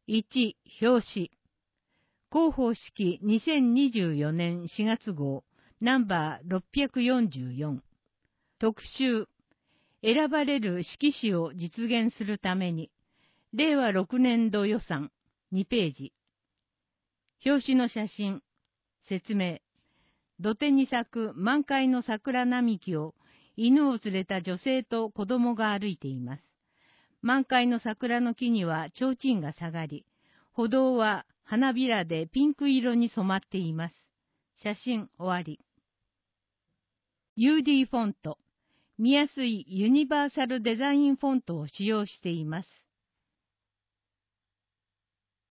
1、表紙。広報式2024年4月号、ナンバー644。特集。選ばれる色紙を実現するために、令和6年度予算、2ページ。表紙の写真。説明。土手に咲く満開の桜並木を犬を連れた女性と子供が歩いています。満開の桜の木には提灯が下がり、歩道は花びらでピンク色に染まっています。写真終わり。UD フォント。見やすいユニバーサルデザインフォントを使用しています。